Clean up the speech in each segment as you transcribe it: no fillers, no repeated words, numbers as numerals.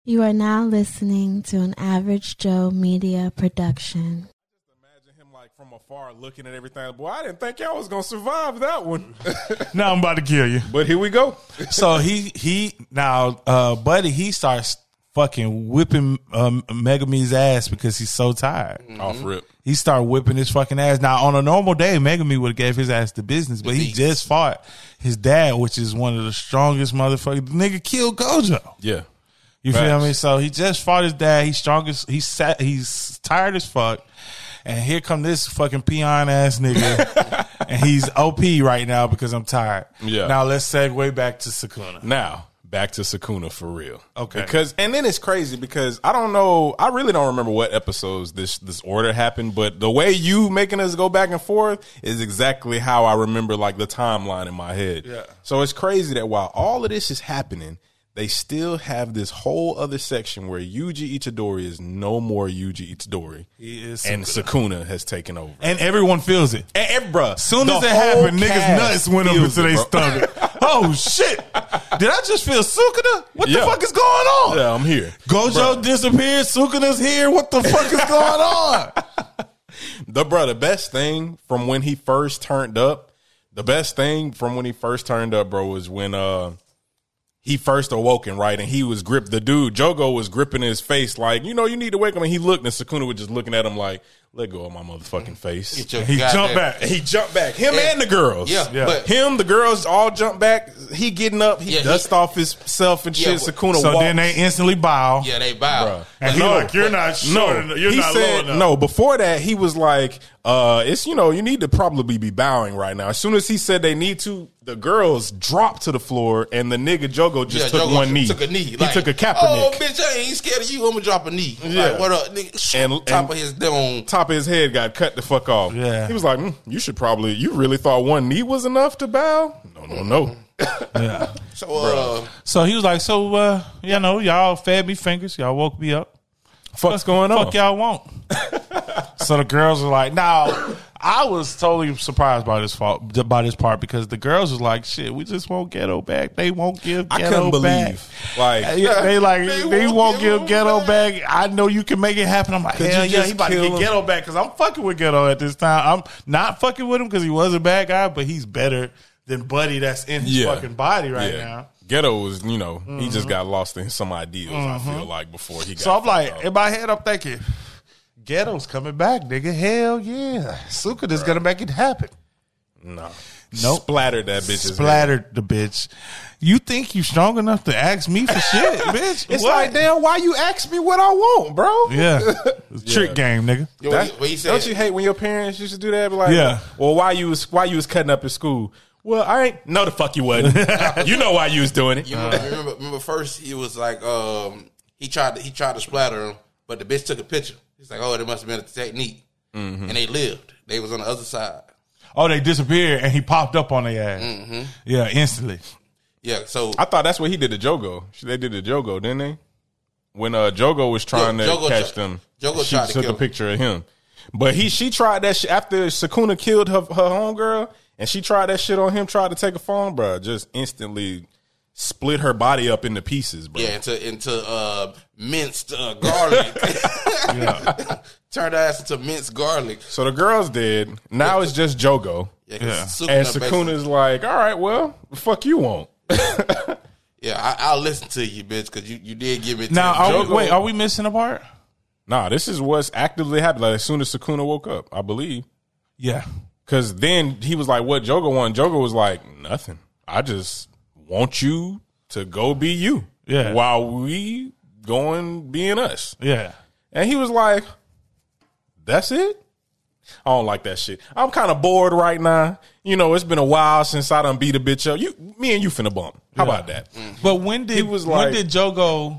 You are now listening to an Average Joe Media production. Imagine him like from afar looking at everything. Boy, I didn't think y'all was gonna survive that one. Now I'm about to kill you. But here we go. So Buddy, he starts fucking whipping Megumi's ass because he's so tired. Off rip. He started whipping his fucking ass. Now, on a normal day, Megumi would have gave his ass the business, but he just fought his dad, which is one of the strongest motherfuckers. The nigga killed Gojo. Yeah. You feel me? So he just fought his dad. He's strongest. He's tired as fuck. And here come this fucking peon ass nigga. And he's OP right now because I'm tired. Yeah. Now let's segue back to Sukuna. Now, back to Sukuna for real. Okay. And then it's crazy because I don't know, I really don't remember what episodes this order happened, but the way you making us go back and forth is exactly how I remember like the timeline in my head. Yeah. So it's crazy that while all of this is happening, they still have this whole other section where Yuji Itadori is no more Yuji Itadori. He is and Sukuna has taken over. And everyone feels it. And bruh, as soon as it happened, niggas' nuts went up into their stomach. Oh, shit. Did I just feel Sukuna? What the fuck is going on? Yeah, I'm here. Gojo disappeared. Sukuna's here. What the fuck is going on? The best thing from when he first turned up, bro, was when he first awoken, right? And he was gripped. The dude, Jogo, was gripping his face like, you need to wake him. And he looked, and Sukuna was just looking at him like, let go of my motherfucking face. He jumped back. He jumped back. Him and the girls. Yeah. But him, the girls all jumped back. He getting up. He dust off himself and shit. Sukuna So walks. then they instantly bow. Yeah, they bow. Bruh. And he's like, you're not short enough. You're not low enough. No, before that, he was like, it's, you need to probably be bowing right now. As soon as he said they need to, the girls dropped to the floor, and the nigga Jogo just took one knee. Took a knee. He took a Kaepernick. Oh, bitch, I ain't scared of you. I'm gonna drop a knee. Yeah. Like, what up, nigga? And top of his dome. Top of his head got cut the fuck off. Yeah. He was like, you really thought one knee was enough to bow? No. Yeah. So, he was like, y'all fed me fingers. Y'all woke me up. Fuck's going on? Fuck y'all want. So the girls were like, now, I was totally surprised by this part because the girls was like, shit, we just want Ghetto back. They won't give Ghetto back. They won't give Ghetto back. I know you can make it happen. I'm like, hell yeah, he about to get Ghetto back because I'm fucking with Ghetto at this time. I'm not fucking with him because he was a bad guy, but he's better than Buddy that's in his fucking body right now. Ghetto was, he just got lost in some ideals, I feel like, before he got So I'm like, out. in my head, I'm thinking, Ghetto's coming back, nigga. Hell yeah. Sukuna's going to make it happen. No. Nope. Splattered that bitch. Splattered the bitch. You think you strong enough to ask me for shit, bitch? It's like, damn, why you ask me what I want, bro? Yeah. Trick game, nigga. Don't you hate when your parents used to do that? Be like, well, why you was cutting up in school? Well, I ain't. No, the fuck you wasn't. You know why you was doing it. You remember first he was like, he tried to splatter him, but the bitch took a picture. He's like, oh, there must have been a technique. And they lived. They was on the other side. Oh, they disappeared and he popped up on their ass. Yeah, instantly. Yeah, so. I thought that's what he did to Jogo. They did to Jogo, didn't they? When Jogo was trying to catch them, Jogo she tried to took kill a picture of him. But she tried that shit after Sukuna killed her homegirl. And she tried that shit on him, tried to take a phone, bro. Just instantly split her body up into pieces, bro. Yeah, into minced garlic. Turned her ass into minced garlic. So the girl's dead. Now it's just Jogo. Yeah. And Sukuna's like, all right, well, the fuck you want? Yeah, I'll listen to you, bitch, because you did give me. Now, are we missing a part? Nah, this is what's actively happening. Like, as soon as Sukuna woke up, I believe. Yeah. Because then he was like, what Jogo want? Jogo was like, nothing. I just want you to go be you. Yeah. While we going being us. Yeah. And he was like, that's it? I don't like that shit. I'm kind of bored right now. It's been a while since I done beat a bitch up. Me and you finna bump. How about that? But when did Jogo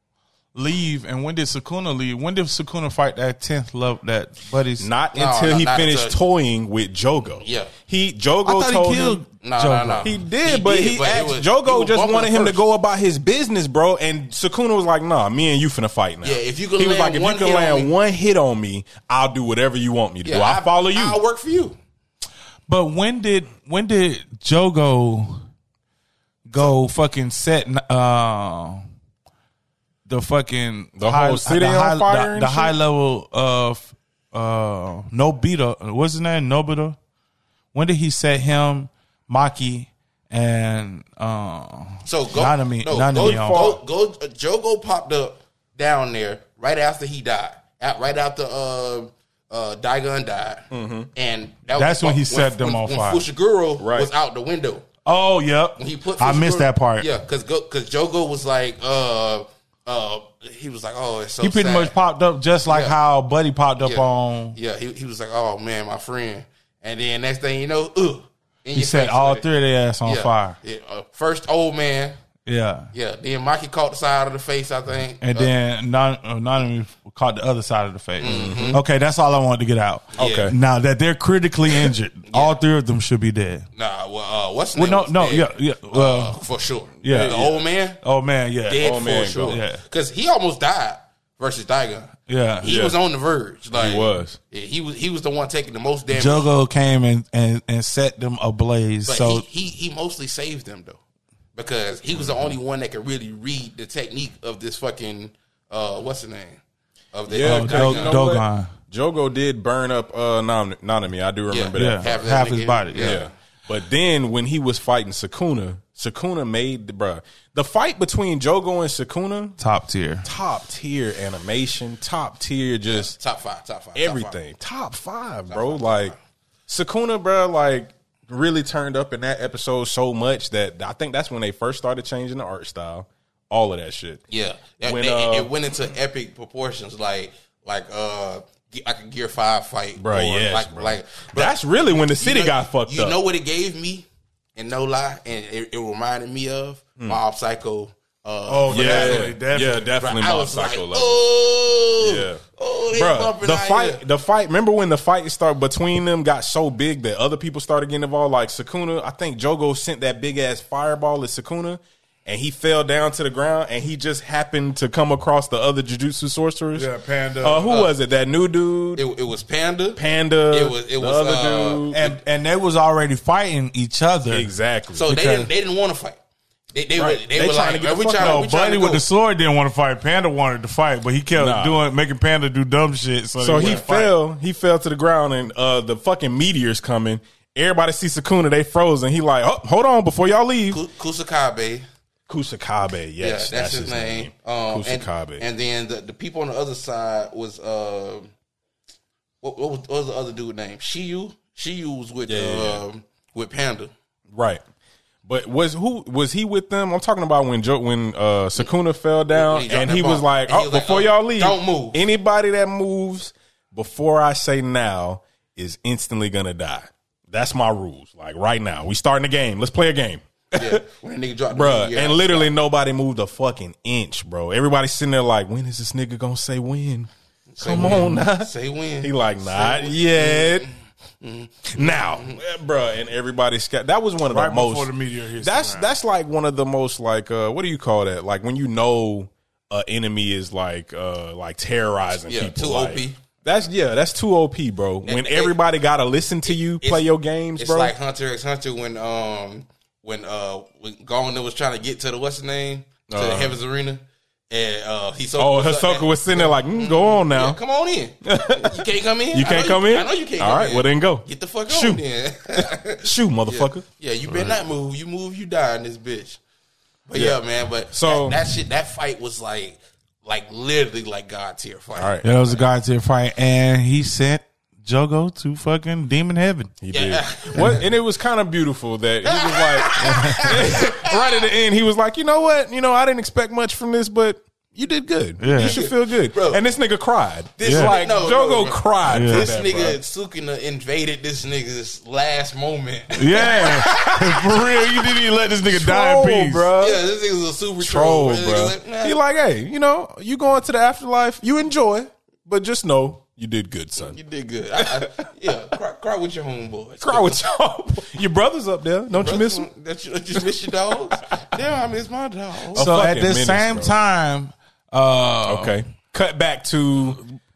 leave and when did Sukuna leave? When did Sukuna fight that 10th level that Buddy's? Not until he finished toying with Jogo. Yeah. Jogo told him. No. He did, but Jogo just wanted him to go about his business, bro. And Sukuna was like, nah, me and you finna fight now. Yeah, if you can he was land like, if one you can hit land on me, one hit on me, I'll do whatever you want me to do. I'll follow you. I'll work for you. But when did Jogo go fucking set the fucking whole city on fire. The high level of Nobita. What's his name? Nobita. When did he set him, Maki, and Nanami? Jogo popped up down there right after he died. Right after Daigon died, and that's when he set them on fire. When Fushiguro was out the window. Oh, yep. When he put I missed that part. Yeah, because Jogo was like, he was like, oh, it's so he pretty sad. much popped up just like how Buddy popped up on. Yeah, he was like, oh man, my friend. And then next thing you know, he set all three of their ass on fire. Yeah, first old man. Yeah. Yeah. Then Maki caught the side of the face, I think. And then Nanami caught the other side of the face. Mm-hmm. Okay, that's all I wanted to get out. Okay. Now that they're critically injured, all three of them should be dead. Nah, what's the name? For sure. Yeah. The old man? Old man, yeah. Dead old for man, sure. Yeah. Because he almost died versus Daigon. Yeah. He was on the verge. Like, he was. Yeah, he was the one taking the most damage. Jogo came and set them ablaze. But so he mostly saved them though. Because he was the only one that could really read the technique of this fucking what's the name? Of the Dogon. Jogo did burn up Nanami. I do remember that. Half his body. Yeah. But then when he was fighting Sukuna made the fight between Jogo and Sukuna, top tier animation, top tier, just top five, everything, top five, bro. Like Sukuna, bro, like really turned up in that episode so much that I think that's when they first started changing the art style, all of that shit. Yeah, it went into epic proportions, like a Gear 5 fight, bro. Yes, that's really when the city got fucked up. You know what it gave me, and no lie, and it reminded me of Mob Psycho. Definitely Mob Psycho. Bro, the fight. Remember when the fight started between them got so big that other people started getting involved? Like Sukuna, I think Jogo sent that big ass fireball at Sukuna, and he fell down to the ground, and he just happened to come across the other Jujutsu sorcerers. Yeah, Panda. Who was it? That new dude. It was Panda. It was the other dude, and they was already fighting each other. Exactly. So they didn't want to fight. They were like, Buddy with the sword didn't want to fight. Panda wanted to fight, but he kept making Panda do dumb shit. So he fell. He fell to the ground, and the fucking meteor's coming. Everybody see Sukuna, they frozen. He like, oh, hold on before y'all leave. Kusakabe, yes, that's his name. Kusakabe. And then the people on the other side was what was the other dude name? Shiyu was with Panda, right? But was he with them? I'm talking about when Sukuna fell down and he was like, before y'all leave, don't move. Anybody that moves before I say now is instantly gonna die. That's my rules. Like right now, we starting the game. Let's play a game. Yeah, when a nigga dropped bruh, and literally nobody moved a fucking inch, bro. Everybody's sitting there like, when is this nigga gonna say when? Come on now. Say when. He like, not yet. Now, bruh, and everybody's that was one of the most before the meteor hits. That's like one of the most like what do you call that? Like when you know an enemy is like terrorizing people. Too like, OP. That's too OP, bro. When everybody gotta listen to you play your games, it's bro. It's like Hunter x Hunter when Garner was trying to get to the what's the name to the Heaven's Arena. And Hisoka was sitting there like, go on now. Yeah, come on in. You can't come in? You can't come in? I know you can't All come right, in. well then go. Get the fuck Shoot. on then. Shoot, motherfucker. Yeah, you better not move. You move, you die in this bitch. But yeah man, so that fight was like literally like God tier fight. All right. Yeah, it was a God tier fight, and he sent Jogo to fucking demon heaven. He did. And it was kind of beautiful that he was like, right at the end, he was like, you know what? I didn't expect much from this, but you did good. Yeah. You should feel good. Bro, and this nigga cried. Jogo cried. Yeah. This nigga Sukuna invaded this nigga's last moment. Yeah. For real, you didn't even let this nigga die in peace. Bro. Yeah, this nigga's a super troll, bro. He like, hey, you going to the afterlife, you enjoy, but just know you did good, son. You did good. Cry with your homeboys. Cry with your brothers up there. Don't you miss them? You miss your dogs? Yeah, I miss my dogs. So at the same time, okay. Cut back to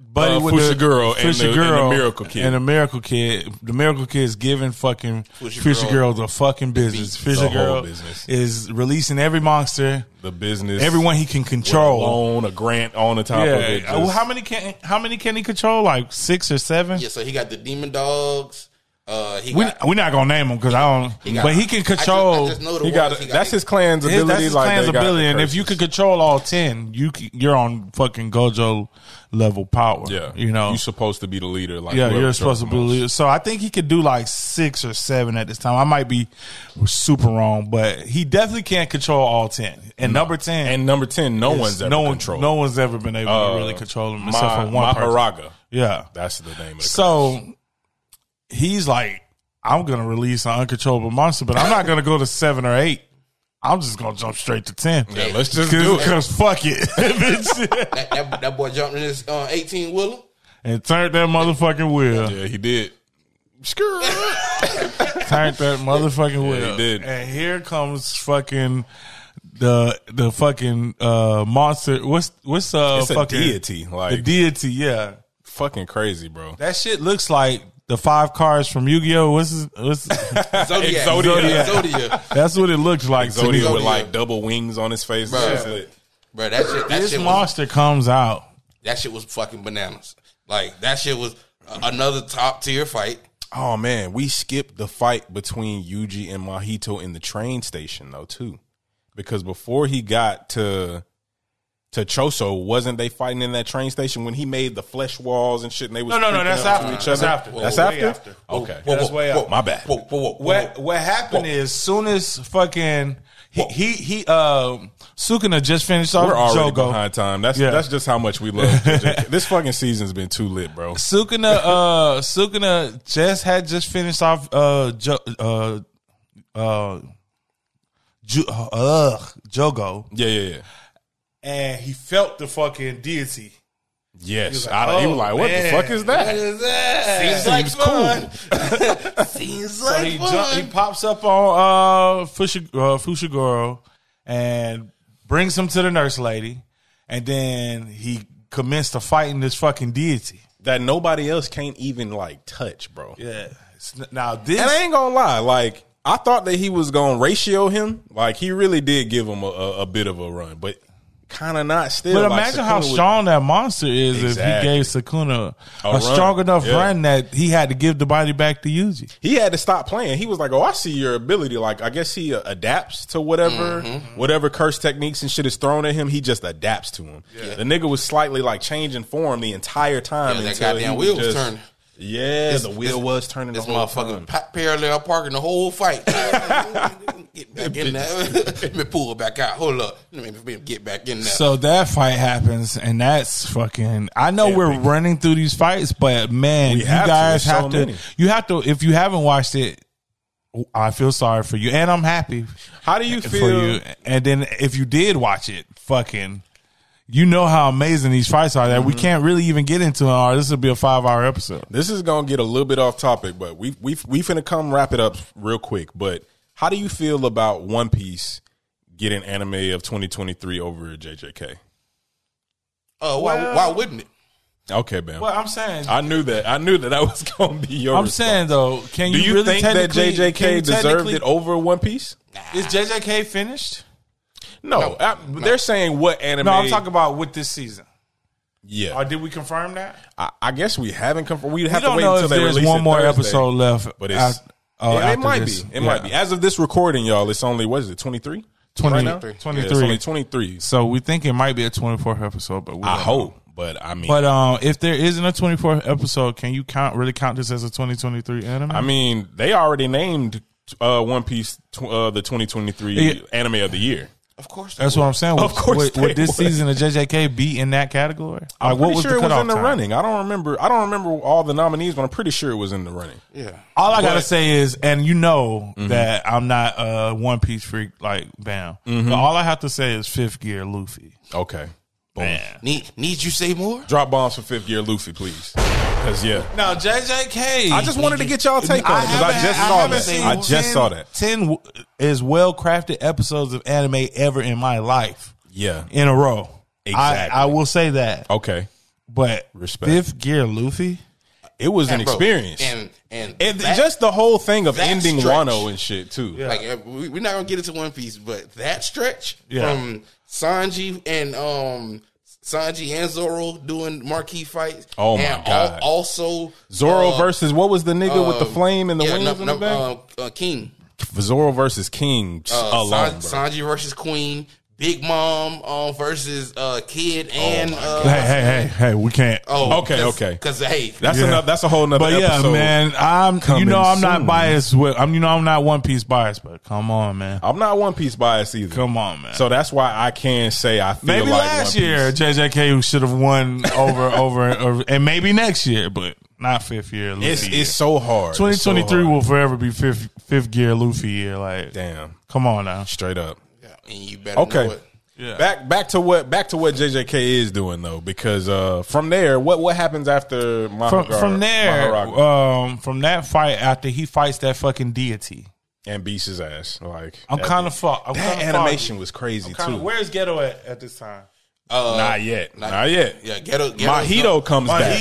buddy with Fushiguro the and the Miracle Kid. And the Miracle Kid. The Miracle Kid is giving fucking Fushiguro the fucking business. Fushiguro is releasing every monster. The business. Everyone he can control. A loan, a grant on the top of it. How many can he control? Like 6 or 7? Yeah, so he got the Demon Dogs. We're not gonna name him because I don't. But he can control. I just know that's his clan's ability. That's his clan's ability, and if you could control all 10, you're on fucking Gojo level power. Yeah, you're supposed to be the leader. Like you're supposed to be the leader. So I think he could do like 6 or 7 at this time. I might be super wrong, but he definitely can't control all 10. And number 10, no one's ever controlled. No one's ever been able to really control him except for one Maharaga. person. Yeah, that's the name of the so. He's like, I'm going to release an uncontrollable monster, but I'm not going to go to 7 or 8. I'm just going to jump straight to 10. Yeah, let's just do it. Because fuck it. that boy jumped in his 18-wheeler. And turned that motherfucking wheel. Yeah, he did. Turned that motherfucking wheel. Yeah, he did. And here comes fucking the fucking monster. What's it's fucking a deity. Like, the deity, yeah. Fucking crazy, bro. That shit looks like the 5 cards from Yu-Gi-Oh. What's Zodiac. That's what it looks like. Zodiac with like double wings on his face. Bro, that shit monster comes out. That shit was fucking bananas. Like, that shit was another top tier fight. Oh man, we skipped the fight between Yuji and Mahito in the train station though too, because before he got to Choso, wasn't they fighting in that train station when he made the flesh walls and shit? And they was no, that's after. That's after. That's after. Okay, that's way after. My bad. What happened is, soon as fucking he Sukuna just finished off. We're already Jogo. behind time. That's just how much we love JJK. This fucking season's been too lit, bro. Sukuna just finished off Jogo. Yeah. And he felt the fucking deity. Yes. He was like, what the fuck is that? What is that? Seems cool. Seems like He pops up on Fushiguro and brings him to the nurse lady. And then he commenced to fighting this fucking deity. That nobody else can't even like touch, bro. Yeah. Now this... And I ain't gonna lie, like, I thought that he was gonna ratio him. Like, he really did give him a bit of a run, but kind of not still. But imagine how strong that monster is if he gave Sukuna a strong enough run that he had to give the body back to Yuji. He had to stop playing. He was like, oh, I see your ability. Like, I guess he adapts to whatever curse techniques and shit is thrown at him. He just adapts to him. Yeah. The nigga was slightly like changing form the entire time. Yeah, that goddamn wheel was turning. Yeah, the wheel was turning. This motherfucking parallel parking the whole fight. Get back in there. Let me pull it back out. Hold up. Let me get back in there. So that fight happens, and that's fucking. I know we're running through these fights, but man, you guys have to. You have to. If you haven't watched it, I feel sorry for you, and I'm happy. How do you feel? For you? And then if you did watch it, fucking. You know how amazing these fights are that we can't really even get into them. This will be a 5-hour episode. This is gonna get a little bit off topic, but we finna come wrap it up real quick. But how do you feel about One Piece getting anime of 2023 over JJK? Why wouldn't it? Okay, man. Well, I'm saying I knew that was gonna be your. I'm response. saying though, can you really think that JJK deserved it over One Piece? Is JJK finished? No, they're saying what anime. No, I'm talking about with this season. Yeah. Or did we confirm that? I guess we haven't confirmed. We'd have to wait know until if they there's release one more Thursday. episode left. But it's it might be. It might be. As of this recording, y'all, it's only, what is it, 23? 23. Yeah, it's only 23. So we think it might be a 24th episode, but I hope. But I mean, if there isn't a 24th episode, can you really count this as a 2023 anime? I mean, they already named One Piece the 2023 anime of the year. Of course, that's what I'm saying. Of course, would this season of JJK be in that category? I'm pretty sure it was in the running. I don't remember all the nominees, but I'm pretty sure it was in the running. Yeah. All I gotta say is, and you know that I'm not a One Piece freak like Bam, but all I have to say is Fifth Gear Luffy. Okay. Man. Need you say more? Drop bombs for Fifth Gear Luffy, please. Because no, JJK. I just wanted to get y'all take on it because I just saw that. 10 is well crafted episodes of anime ever in my life. Yeah, in a row. Exactly. I will say that. Okay. But Respect. 5th Gear Luffy? It was an experience. And just the whole thing of ending stretch. Wano and shit, too. Yeah. Like, we're not going to get into One Piece, but that stretch Yeah. from Sanji and Zoro doing marquee fights. Oh, my and God. Also, Zoro versus, what was the nigga with the flame and the wings in the back? King. Zoro versus King alone, bro. Sanji versus Queen. Big Mom versus Kid and Hey, we can't. Okay. Because hey, That's a whole nother But episode. yeah, man, I'm coming not soon. biased with. I'm not One Piece biased, but come on, man. I'm not One Piece biased either. Come on, man. So that's why I can say I feel Maybe like last One year Piece. JJK should have won over, and maybe next year, but not 5th year. Luffy It's year. so hard. 2023 will forever be 5th Gear Luffy year. Like, Damn, come on now. straight up. and you better know it. Yeah. Back to what JJK is doing though, because from there, what happens after From there, Maharage from that fight after he fights that fucking deity, and beats his ass? Like I'm kind of fucked. That animation was crazy too. Where's Ghetto at this time? Not yet. Yeah, Ghetto Mahito comes back.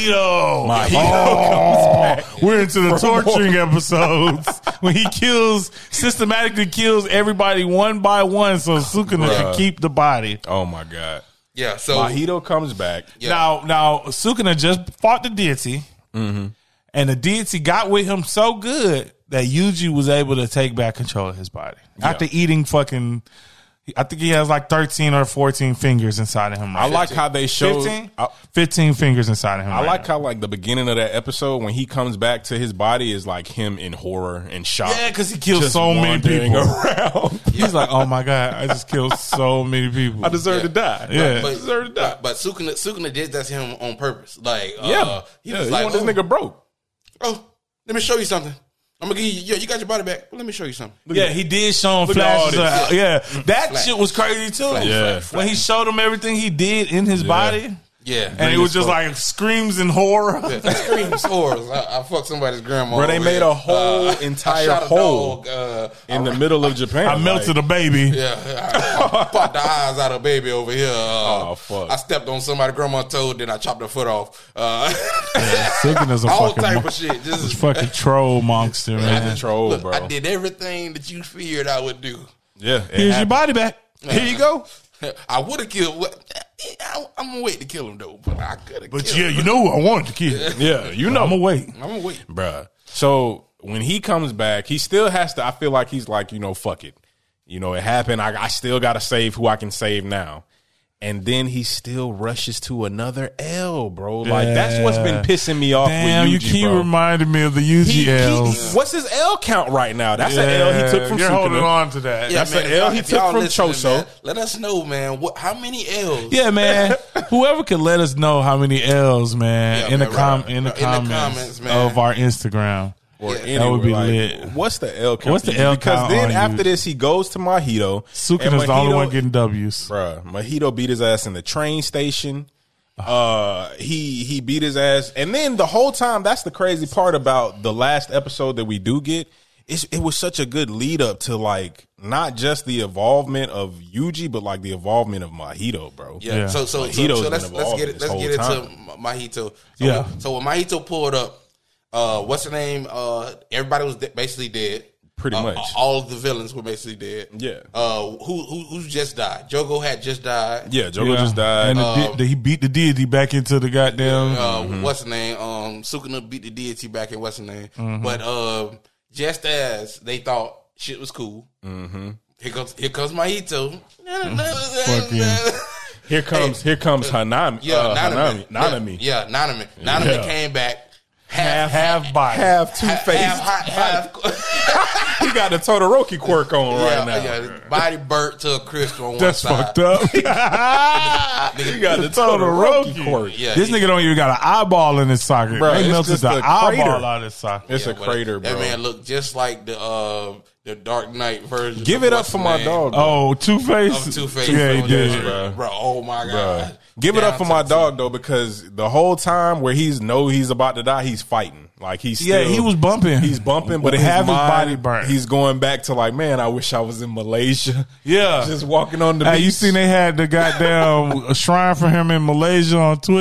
Mahito. We're into the torturing episodes when he systematically kills everybody one by one so Sukuna can keep the body. Oh my god. Yeah, so Mahito comes back. Yeah. Now Sukuna just fought the deity, and the deity got with him so good that Yuji was able to take back control of his body after eating fucking. I think he has like 13 or 14 fingers inside of him. Right? I like how they showed 15 fingers inside of him. I like how like the beginning of that episode when he comes back to his body is like him in horror and shock. Yeah, because he killed Just so many wandering people. around. He's like, oh my god, I just killed so many people. I deserve to die. Yeah. I deserve to die. But Sukuna did that to him on purpose. Like, He was like, want this nigga broke. oh, let me show you something. I'm gonna give you. Yeah, you got your body back. But let me show you something. Yeah, he did show him Look at all flashes. this. That shit was crazy too. Yeah. When he showed him everything he did in his body, Yeah, and it was just like screams and horror. screams horrors. I fucked somebody's grandma. Bro, they over made here. a whole I entire shot a hole dog, in the middle of Japan. I melted a baby. Yeah, I popped the eyes out of a baby over here. Oh, fuck. I stepped on somebody's grandma's toe, then I chopped her foot off. Sukina's a All fucking type of shit. Just fucking troll monster, man. control, look, bro. I did everything that you feared I would do. Yeah. Here's your body back. Here you go. I would have killed. I'm gonna wait to kill him though, but I could have. But yeah, you know who I wanted to kill. Yeah, you know. I'm gonna wait. I'm gonna wait. Bruh. So when he comes back, he still has to. I feel like he's like, fuck it. It happened. I still got to save who I can save now. And then he still rushes to another L, bro. Like, that's what's been pissing me off Damn, with Yuji, you keep bro. reminding me of the UG L's. What's his L count right now? That's an L he took from You're holding Sukuna. on to that. That's an L he if took y'all from listening, Choso. man, let us know, man. How many L's? Yeah, man. Whoever could let us know how many L's, man, Yeah, in, man, the right. in the In the comments comments, man. of our Instagram. Or Yeah, anywhere, that would be like, lit. What's the L count? What's the L Because count then on after you? this, he goes to Mahito. Sukuna's the only one getting W's. Bruh, Mahito beat his ass in the train station. He beat his ass, and then the whole time, that's the crazy part about the last episode that we do get. It was such a good lead up to like not just the involvement of Yuji, but like the involvement of Mahito, bro. Yeah. Yeah. So Mahito's been let's involved get it. this Let's whole get time. into Mahito. So, Yeah. So when Mahito pulled up, what's the name? Everybody was basically dead. Pretty much. All of the villains were basically dead. Yeah. Who just died? Jogo had just died. Yeah, Jogo just died. And he beat the deity back into the goddamn. What's the name? Sukuna beat the deity back in what's the name? Mm-hmm. But just as they thought shit was cool, here comes Mahito. Here comes Hanami. Yeah, Nanami. Yeah, Nanami. Nanami came back half body. Half Two-Face. half. He got the Todoroki quirk on right now. Yeah, body burnt to a crisp on That's one side. fucked up. He got the Todoroki quirk. Yeah, This nigga don't even got an eyeball in his socket. Bro, They it's melted just the a eyeball crater. out of his socket. It's a but crater, bro. That man looked just like the Dark Knight version. Give of it up what's for the my name? dog, bro. Oh, Two-Face? Of Two-Face. Yeah, he did. Yeah, bro. Bro, oh my God. Give it Down up for to my the dog though, because the whole time where he's about to die, he's fighting. Like he's still, Yeah, he was bumping. He's bumping, but in Have his his mind, body burnt. He's going back to like, man, I wish I was in Malaysia. Yeah. Just walking on the Hey, beach. you seen they had the goddamn shrine for him in Malaysia on Twitter?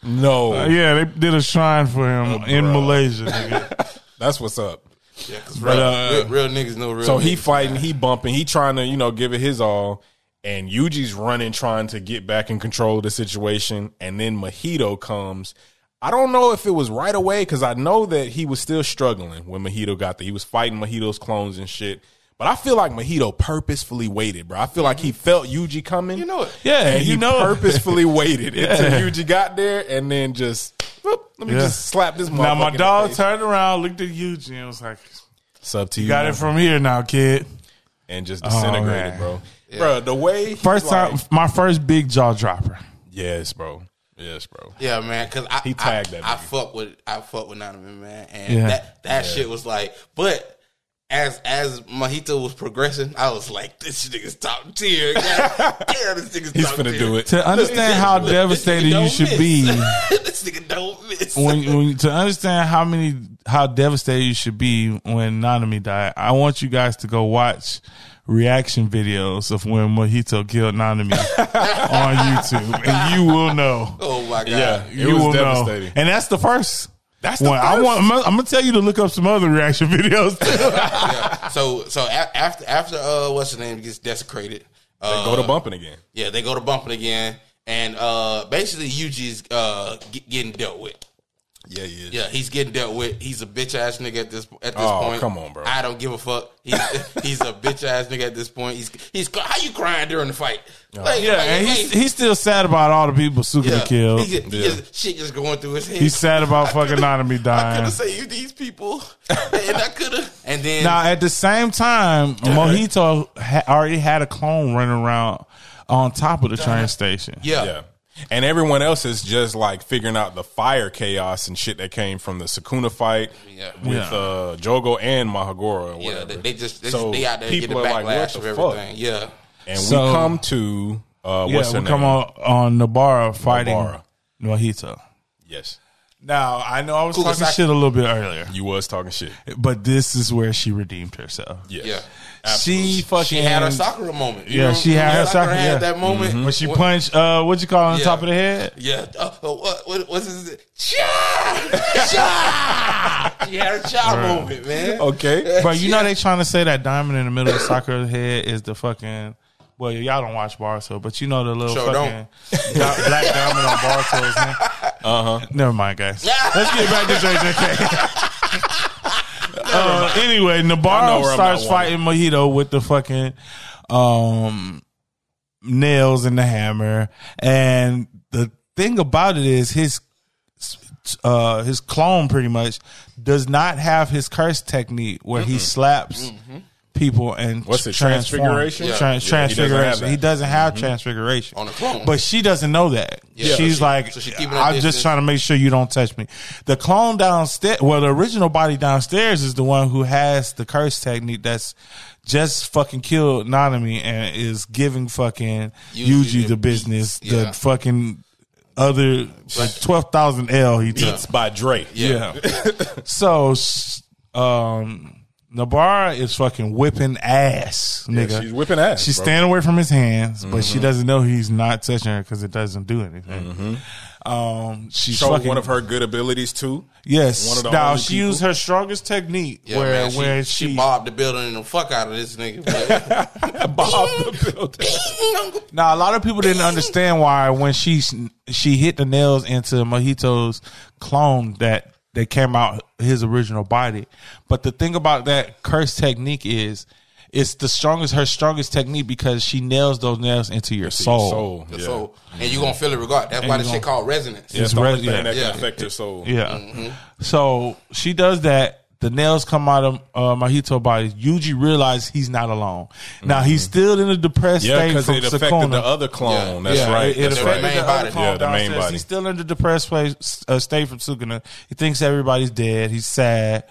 No. Yeah, they did a shrine for him in Malaysia. Nigga. That's what's up. Yeah, because real niggas know real. So niggas, he fighting, man. he bumping, he trying to, give it his all. And Yuji's running, trying to get back in control of the situation. And then Mahito comes. I don't know if it was right away, because I know that he was still struggling when Mahito got there. He was fighting Mahito's clones and shit. But I feel like Mahito purposefully waited, bro. I feel like he felt Yuji coming. You know it. Yeah, And he purposefully waited until Yeah. Yuji got there, and then just, whoop, let me just slap this motherfucker. Now my in the dog face. turned around, looked at Yuji, and was like, Sub to you. got it from here now, kid. And just disintegrated, man. bro. Bro, the way. First time, my first big jaw dropper. Yes, bro. Yes, bro. Yeah, man. Because He tagged that I nigga. fuck with Nanami, man, and Yeah. that shit was like, but. As Mahito was progressing, I was like, "This nigga's top tier. God damn, this nigga's He's top finna tier. do it. To understand how devastated you should be, This nigga don't miss. when to understand how devastated you should be when Nanami died, I want you guys to go watch reaction videos of when Mahito killed Nanami on YouTube, and you will know. Oh my god! Yeah, it You was will devastating. know. And that's the first. That's the one. first? I'm gonna tell you to look up some other reaction videos too. Yeah. So after what's the name gets desecrated, Go to bumping again. yeah, they go to bumping again, and basically Yuji's getting dealt with. Yeah, he is. Yeah, he's getting dealt with. He's a bitch ass nigga at this Oh, point. come on, bro. I don't give a fuck. He's a bitch ass nigga at this point. He's how you crying during the fight? Like, Yeah, and he's still sad about all the people Sukuna killed. Shit just going through his head. He's sad about fucking Nanami I could dying. have saved these people, and I could have. And then Now, at the same time, Mohito already had a clone running around on top of the train station. Yeah. And everyone else is just like figuring out the fire chaos and shit that came from the Sukuna fight with Jogo and Mahagoro. Or yeah, whatever. they out there getting the people are like, backlash what of the everything. fuck? Yeah, And So- we come to what's her we name? come on Nobara fighting Nobara. Mohito. Yes, Now, I know I was talking Kurosaki. shit a little bit earlier, you was talking shit. but this is where she redeemed herself. Yes. yeah. She fucking She had her Sakura moment. You Yeah, know, she had her Sakura, had yeah. that moment when she punched, what you call on Yeah. top of the head? Yeah. What's his? Cha! She had her cha moment, man. Okay. But you know they trying to say that diamond in the middle of Sakura's head is the fucking. Well, y'all don't watch Barto, but you know the little Sure fucking black diamond on Barto's head. Never mind, guys. Let's get back to JJK. Anyway, I know Nabarro where I'm starts not fighting Mohito with the fucking nails and the hammer, and the thing about it is his clone pretty much does not have his curse technique where he slaps people and What's it, transform. transfiguration? Yeah. Transfiguration. He doesn't have that. Transfiguration On the clone. but she doesn't know that. Yeah. She's So like, she keeping her I'm distance. just trying to make sure you don't touch me. The clone downstairs, well, the original body downstairs is the one who has the curse technique that's just fucking killed Nanami and is giving fucking Yuji the business. Yeah. The fucking other 12,000 L he took. Beats by Dre. Yeah. So, Nabara is fucking whipping ass, nigga. she's whipping ass, She's bro. standing away from his hands, but she doesn't know he's not touching her because it doesn't do anything. She's Showed fucking one of her good abilities too. yes. one of the Now only she people. used her strongest technique Yeah, where man, she bobbed the building and the fuck out of this nigga. Man. Bob the building. Now, a lot of people didn't understand why when she hit the nails into Mohito's clone that they came out his original body. But the thing about that curse technique is it's her strongest technique because she nails those nails into your soul. Yeah. So, and you gonna feel it regardless. That's why this shit called resonance. Yeah, it's the only thing yeah. that Yeah. can affect your soul. Yeah. So she does that. The nails come out of Mahito's body. Yuji realized he's not alone. Now he's still in a depressed Yeah, state because from it affected Sukuna. the other clone. Yeah. That's Yeah, right. It That's affected right. main the other body. clone Yeah, the main downstairs. body. He's still in the depressed state from Sukuna. He thinks everybody's dead. He's sad.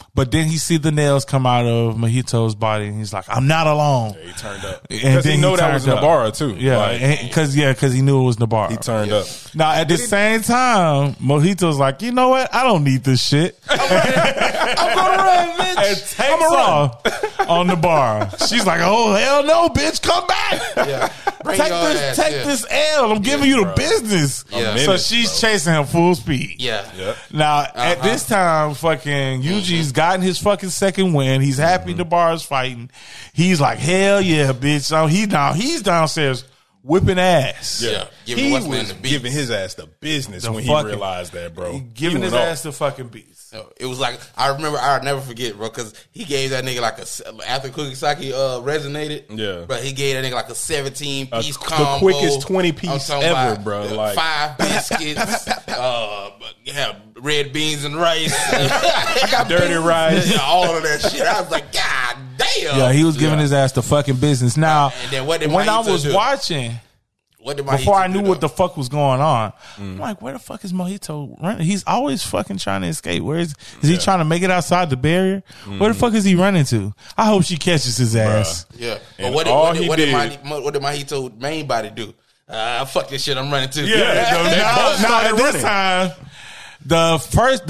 But then he see the nails come out of Mahito's body, and he's like, "I'm not alone." Yeah, he turned up And because he know that was Nabara too. Yeah, because he knew it was Nabara. He turned up. Now at the same time, Mojito's like, you know what? I don't need this shit. I'm gonna run, bitch. And takes off on Nabara. She's like, oh hell no, bitch, come back. Yeah. Take this L. I'm giving you the business. Yeah. So she's chasing him full speed. Yeah. Yep. Now at this time, fucking Yuji's gotten his fucking second win. He's happy Nabara's fighting. He's like, hell yeah, bitch. So he's downstairs whipping ass. Yeah. He was giving his ass the business when he realized that, bro. Giving his ass the fucking beats. It was like, I remember, I'll never forget, bro, because he gave that nigga like after Kugisaki resonated, yeah, but he gave that nigga like a 17-piece combo. The quickest 20-piece ever, bro. Like 5 biscuits, red beans and rice. I got dirty rice. All of that shit. I was like, God damn. Yeah, he was giving his ass the fucking business. Now, and then what did when I Mahito was do? watching... Before I knew what the fuck was going on, I'm like, where the fuck is Mojito running? He's always fucking trying to escape. Where is he trying to make it outside the barrier? Where the fuck is he running to? I hope she catches his ass. Yeah. But what did Mahito main body do? Fuck this shit, I'm running too. Yeah. Now at this time, the first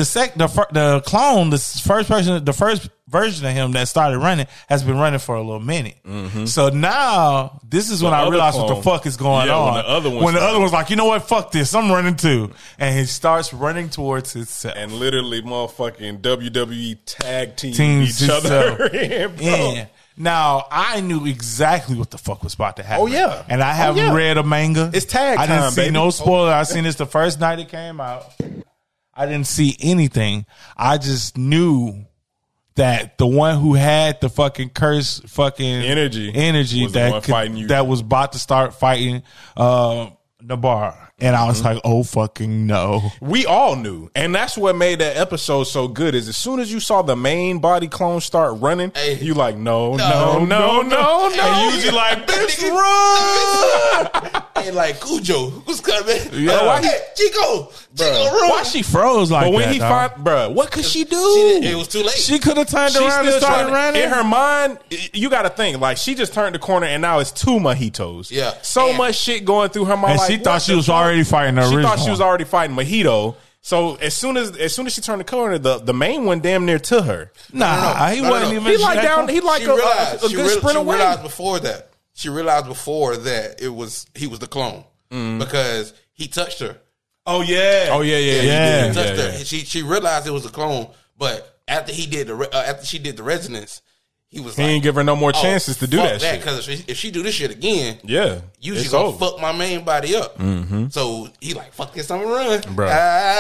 version of him that started running has been running for a little minute. So now this is when I realized what the fuck is going on. When the other one's like, you know what, fuck this, I'm running too, and he starts running towards himself and literally motherfucking WWE tag team each other. Yeah. Now I knew exactly what the fuck was about to happen. Oh yeah, and I haven't read a manga. It's tag time. I didn't see baby. no spoiler. I seen this the first night it came out. I didn't see anything. I just knew that the one who had the fucking curse fucking energy that was about to start fighting Nabara. And I was like, oh fucking no. We all knew. And that's what made that episode so good is as soon as you saw the main body clone start running, you like, no. And you like, bitch, run. And like Cujo, who's coming? Yeah. Why Chico, run. Why she froze like that? But when he what could she do? It was too late. She could have turned around and started running. In her mind, you got to think, like, she just turned the corner and now it's 2 Mojitos. Yeah. So much shit going through her mind. And like, she thought she was already fighting the original. She thought she was already fighting Mojito. So as soon as she turned the corner, the main one damn near to her. He wasn't even. He like down. He like a good sprint away. She realized before that he was the clone because he touched her. Oh yeah. He touched her. She realized it was a clone, but after she did the resonance, he was ain't give her no more chances to do that shit. Because if she do this shit again, you gonna fuck my main body up. So he like, fuck this, I'm gonna run, bro.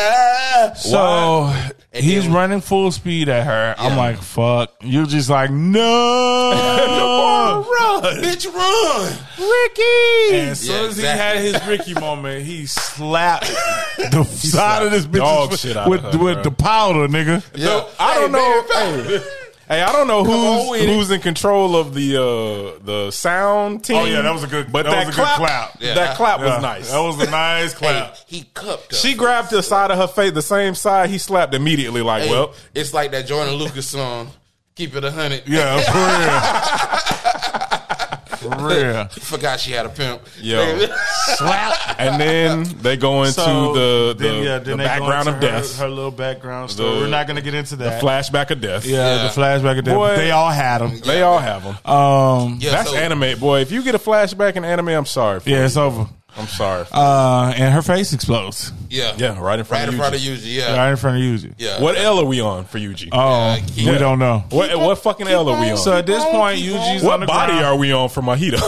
So he's running full speed at her. I'm like, fuck. You're just like, no, run, bitch, run, Ricky. And as soon as he had his Ricky moment, he slapped the side of this bitch with the powder, nigga. Yeah. I don't know. Hey, I don't know who's in control of the sound team. Oh yeah, that was a good. But that was a good clap. Yeah. That clap was nice. That was a nice clap. He cupped her. She grabbed the side of her face, the same side. He slapped immediately. Like, well, it's like that Jordan Lucas song, "Keep It 100." Yeah, for real. For real. Forgot she had a pimp. Yo, slap. And then they go into the background of death. Her little background story. We're not going to get into that. The flashback of death. Yeah, the flashback of death. Boy, they all had them. They all have them. That's anime, boy. If you get a flashback in anime, I'm sorry. It's over. I'm sorry. And her face explodes. Yeah, right in front of Yuji. Yeah, right in front of Yuji. Yeah. What L are we on for Yuji? We don't know. What fucking L are we on? So at this point, Yuji's what on the body ground. are we on for Mojito?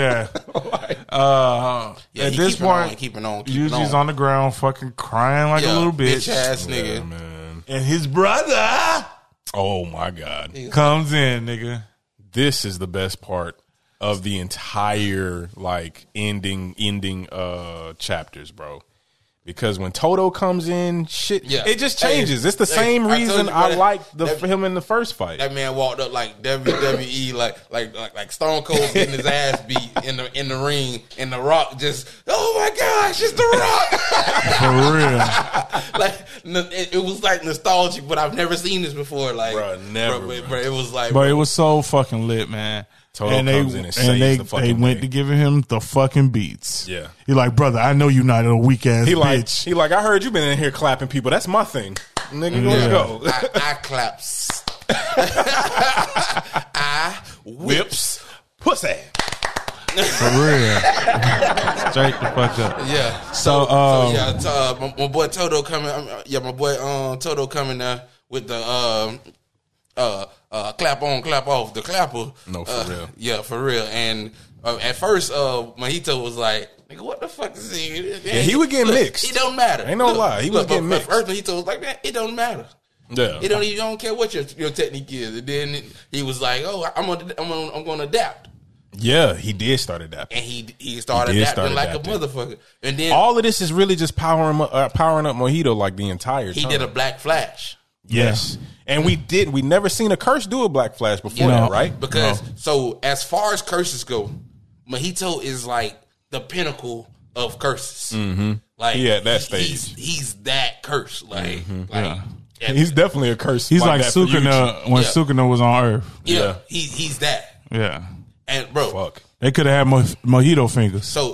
At this point, Yuji's on the ground, fucking crying like a little bitch ass nigga. Man. And his brother, oh my god, comes in, nigga. This is the best part of the entire ending chapters, bro. Because when Toto comes in, it just changes. It's the same reason I like him in the first fight. That man walked up like WWE, like Stone Cold getting his ass beat in the ring, and The Rock just, oh my gosh, it's The Rock. For real. it was like nostalgic, but I've never seen this before. Like, bro, never. Bro, it was like, bro, it was so fucking lit, man. Toto and comes in and saves the fucking they went thing. to giving him the fucking beats. Yeah. He like, brother, I know you not a weak ass bitch. He like, I heard you been in here clapping people. That's my thing. Nigga, let's go. I claps. I whips. Pussy. For real. Straight the fuck up. Yeah. So my boy Toto coming. My boy Toto coming with the clap on, clap off, the clapper. No, for real. Yeah, for real. And at first, Mojito was like, "Nigga, what the fuck is he?" Yeah, he was getting mixed. It don't matter. Ain't no lie. He was getting mixed. At first, Mojito was like, "Man, it don't matter. Yeah. It don't even. You don't care what your technique is." And then he was like, "Oh, I'm gonna adapt." Yeah, he did start adapting. And he started adapting like a motherfucker. And then all of this is really just powering up Mojito like the entire time. He did a Black Flash. Yes. And we never seen a curse do a Black Flash before that, right? Because so as far as curses go, Mojito is like the pinnacle of curses. Mm-hmm. Like at that stage. He's that curse. Like, he's definitely a curse. He's like Sukuna when Sukuna was on Earth. Yeah. He's that. Yeah. And bro, fuck. They could have had Mojito fingers. So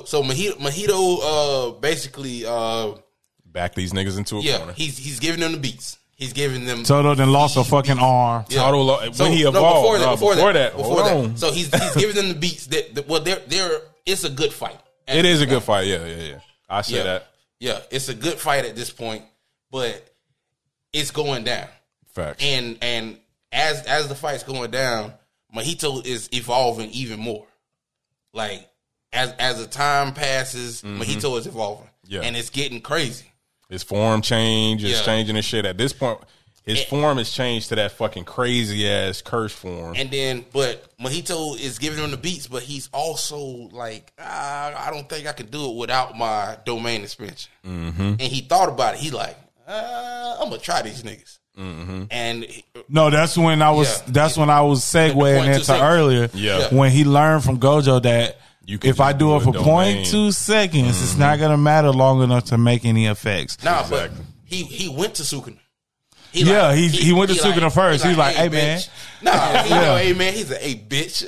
Mojito basically back these niggas into a corner. He's giving them the beats. He's giving them. Toto then lost a fucking arm. Yeah. When he evolved. Before that. So he's giving them the beats. It's a good fight. It is a good fight. Yeah. I say that. Yeah, it's a good fight at this point, but it's going down. Facts. And as the fight's going down, Mojito is evolving even more. Like as the time passes, Mojito is evolving. Yeah. And it's getting crazy. His form change is changing and shit. At this point, his form has changed to that fucking crazy ass curse form. And then, but Mojito is giving him the beats, but he's also like, I don't think I can do it without my domain expansion. Mm-hmm. And he thought about it. He's like, I'm gonna try these niggas. Mm-hmm. And no, that's when I was segueing into earlier. Yeah. When he learned from Gojo that if I do it for 0.2 seconds, it's not gonna matter long enough to make any effects. Nah, exactly. But he went to Sukuna. He went to Sukuna first. He's like, hey man. Nah, he know, hey man, he's a bitch.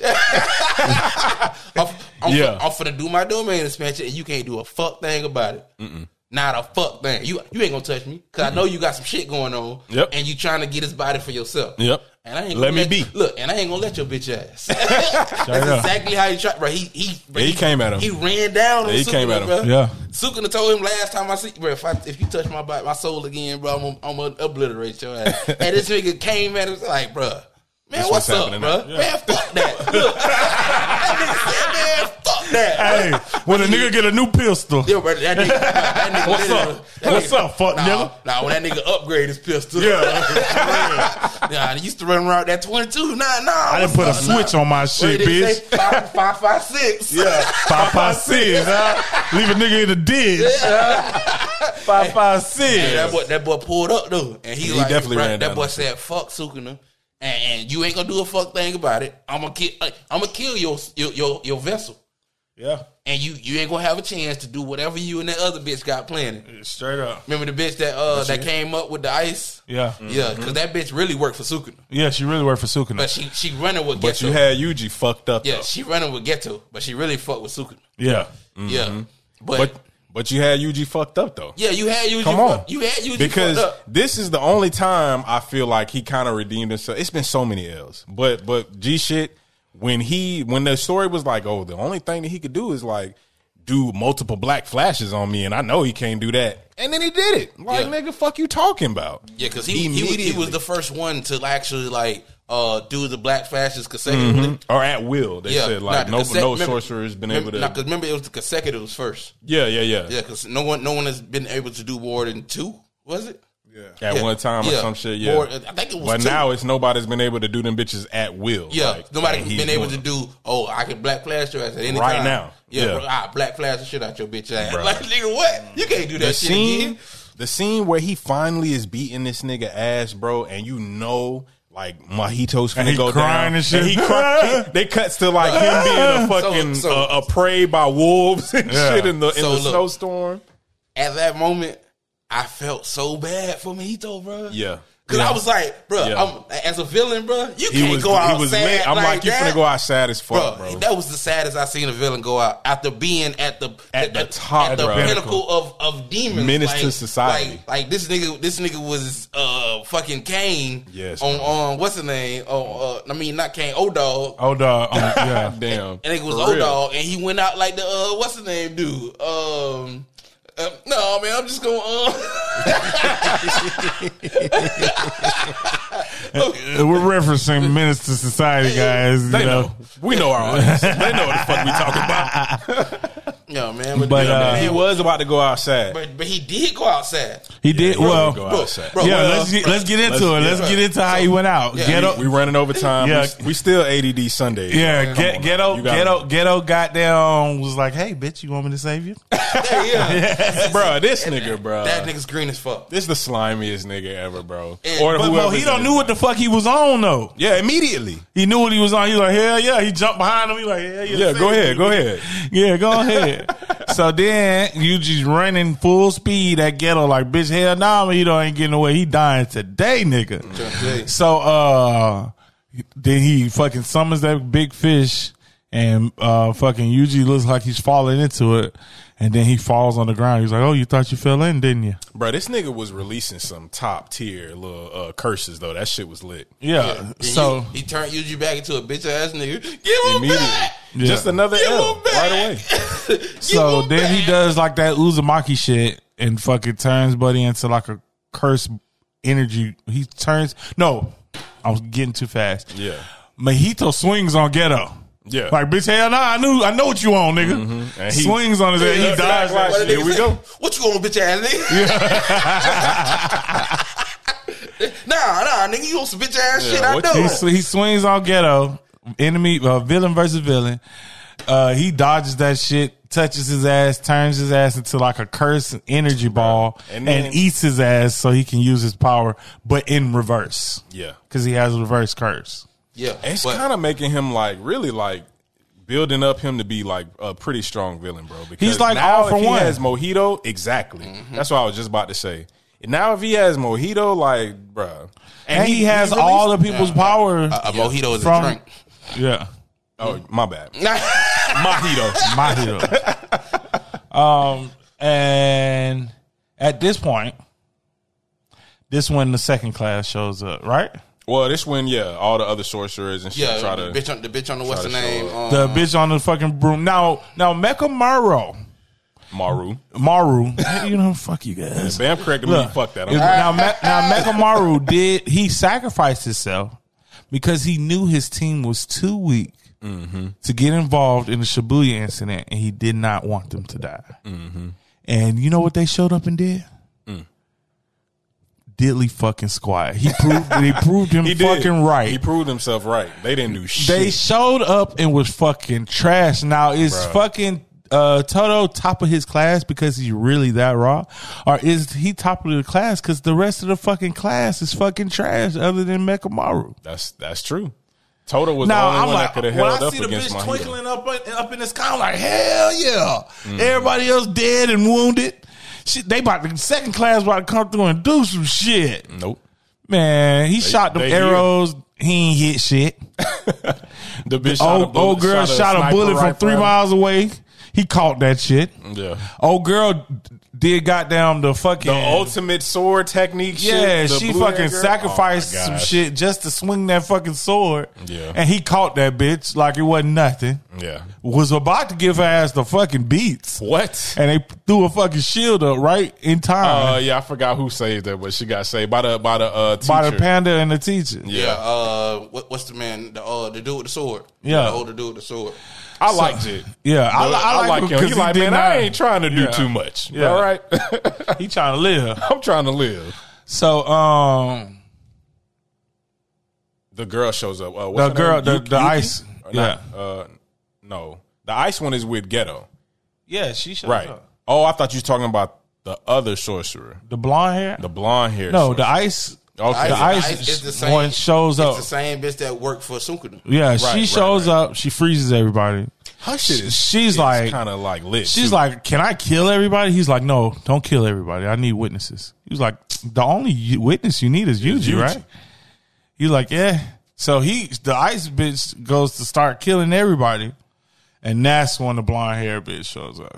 I'm finna do my domain expansion and you can't do a fuck thing about it. Mm-mm. Not a fuck thing. You ain't gonna touch me because I know you got some shit going on. Yep. And you trying to get his body for yourself. Yep. And I ain't let me be. Look, and I ain't gonna let your bitch ass. That's exactly how he tried. Bro, he came at him. He ran down on Sukuna, came at him. Bro. Yeah. Sukuna told him last time I see, bro, if you touch my body, my soul again, bro, I'm gonna obliterate your ass. And this nigga came at him like, bro, man, what's up, bro? Yeah. Man, fuck that. Look, that nigga said, man, fuck that. Hey, when a nigga get a new pistol. Yeah, bro, that nigga what's up? What's up, fuck nigga? Nah, when that nigga upgrade his pistol. Yeah. Nah, he used to run around that 22. Nah. I didn't put a switch on my shit, bitch. 5.56. Yeah. 5.56, huh? Leave a nigga in the ditch. 5.56. Hey, that boy pulled up, though. And he like, definitely ran down. That boy said, fuck Sukuna. And you ain't gonna do a fuck thing about it. I'm gonna kill your vessel. Yeah. And you ain't gonna have a chance to do whatever you and that other bitch got planned. Straight up. Remember the bitch that came up with the ice? Yeah. Mm-hmm. Yeah, because that bitch really worked for Sukuna. Yeah, she really worked for Sukuna. But she running with Geto. But you had Yuji fucked up. Yeah, though. she running with Geto, but she really fucked with Sukuna. Yeah. Mm-hmm. Yeah. But you had Yuji fucked up though. Yeah, you had Yuji. Come on, you had Yuji because fucked up. this is the only time I feel like he kind of redeemed himself. It's been so many L's, but G shit when the story was like, oh, the only thing that he could do is like do multiple black flashes on me, and I know he can't do that, and then he did it. Like nigga, fuck you talking about? Yeah, because he was the first one to actually like do the black flashes consecutively or at will. They said like no sorcerer has been able to. Because remember it was the consecutives first. Yeah. Because no one has been able to do more than 2. Was it? At one time or some shit, yeah. Or, I think it was but 2. now it's nobody's been able to do them bitches at will. Yeah, like, nobody's been able to do. Oh, I can black flash your ass at any right time. now. Yeah, bro, I black flash the shit out your bitch ass. Bro. Like nigga, what? You can't do that shit again. The scene where he finally is beating this nigga ass, bro, and you know. Like Mojito's finna go crying down, and shit. And he they cuts to like him being a fucking a prey by wolves and shit in the snowstorm. At that moment, I felt so bad for Mahito, bro. Yeah. Because I was like, bro, as a villain, bro, you can't go out sad. I'm like, you finna go out sad as fuck, bro. That was the saddest I seen a villain go out after being at the top, at the pinnacle of demons, menace to society. Like this nigga was fucking Kane. Yes, on what's his name? I mean, not Kane, O-Dog. O-Dog, yeah, damn. And it was O-Dog, and he went out like the what's his name, dude? No, man, I'm just going We're referencing Menace to Society, guys. They know. We know our audience. They know what the fuck we talking about. Yeah, man. But he was about to go outside. But he did go outside. He did. Well, go outside. Let's get into it. Let's get into how he went out. Yeah, Ghetto, we running over time. Yeah. We still ADD Sunday. Yeah, Ghetto goddamn was like, hey, bitch, you want me to save you? Bro, this nigga, bro. That nigga's green as fuck. This is the slimiest nigga ever, bro. But Mohito knew what the fuck he was on, though. Yeah, immediately. He knew what he was on. He was like, hell yeah. He jumped behind him. He like, hell yeah. Yeah, go ahead. Yeah, go ahead. So then Yuji's running full speed at Ghetto like, bitch, hell nah, Mohito ain't getting away. He dying today, nigga. So then he fucking summons that big fish and fucking Yuji looks like he's falling into it. And then he falls on the ground. He's like, oh, you thought you fell in, didn't you? Bro, this nigga was releasing some top tier little curses, though. That shit was lit. Yeah. So he turned Yuji back into a bitch ass nigga. Give him back. Yeah. Just another L right away. So then he does like that Uzumaki shit and fucking turns Buddy into like a cursed energy. No, I was getting too fast. Yeah. Mahito swings on Ghetto. Yeah. Like, bitch, hell nah, I know what you on, nigga. Mm-hmm. And he swings on his head. He dies. Like, here we go. What you on, bitch ass nigga? Nah, nigga, you on some bitch ass shit. I know. He swings on Ghetto. Enemy, villain versus villain. He dodges that shit, touches his ass, turns his ass into like a cursed energy ball, and eats his ass so he can use his power, but in reverse. Yeah. Because he has a reverse curse. Yeah, it's kind of making him like really like building up him to be like a pretty strong villain, bro. Because he's like now all for if he one. has Mohito, exactly. Mm-hmm. That's what I was just about to say. Now if he has Mohito, like, bro, and he has all the people's power. A Mojito is a drink. Yeah. Oh, my bad. Mojito. And at this point, this when the second class shows up, right? Well, this when all the other sorcerers and shit try to the bitch on the what's the name? The bitch on the fucking broom. Now Mechamaru. Maru. You know, fuck you guys. Bam corrected me. Fuck that. Now Mechamaru he sacrificed himself because he knew his team was too weak to get involved in the Shibuya incident, and he did not want them to die. Mm-hmm. And you know what they showed up and did? Diddly fucking squad. He proved him fucking right. He proved himself right. They didn't do shit. They showed up and was fucking trash. Now is fucking Todo top of his class because he's really that raw, or is he top of the class because the rest of the fucking class is fucking trash other than Mechamaru? That's true. Toto was the only one that could have held up against Mahito. When I see the bitch twinkling up in the sky, I'm like, hell yeah. Everybody else dead and wounded. Shit, the second class about to come through and do some shit. Nope. Man, he shot them arrows. He ain't hit shit. The bitch old girl shot a bullet from 3 miles away. He caught that shit. Yeah. Old girl did goddamn the ultimate sword technique shit. Yeah, she fucking sacrificed some shit just to swing that fucking sword. Yeah. And he caught that bitch like it wasn't nothing. Yeah. Was about to give her ass the fucking beats. What? And they threw a fucking shield up right in time. Yeah, I forgot who saved her, but she got saved by the teacher. By the panda and the teacher. Yeah. What's the man? The dude with the sword. Yeah. The older dude with the sword. I liked it. Yeah, I like him. He's like, man, I ain't trying to do too much. Yeah. All right. He trying to live. I'm trying to live. So, the girl shows up. The girl, the ice. Yeah. No. The ice one is with Ghetto. Yeah, she shows up. Oh, I thought you were talking about the other sorcerer. The blonde hair? The blonde hair. No, sorcerer. the ice. Okay. The ice is the same one shows up. It's the same bitch that worked for Sukuna. Yeah, she shows up. She freezes everybody. Her shit she's like kind of like lit. She's too. like, can I kill everybody? He's like, no, don't kill everybody. I need witnesses. He was like, the only witness you need is Yuji, right? He's like, yeah. So the ice bitch goes to start killing everybody, and that's when the blonde hair bitch shows up.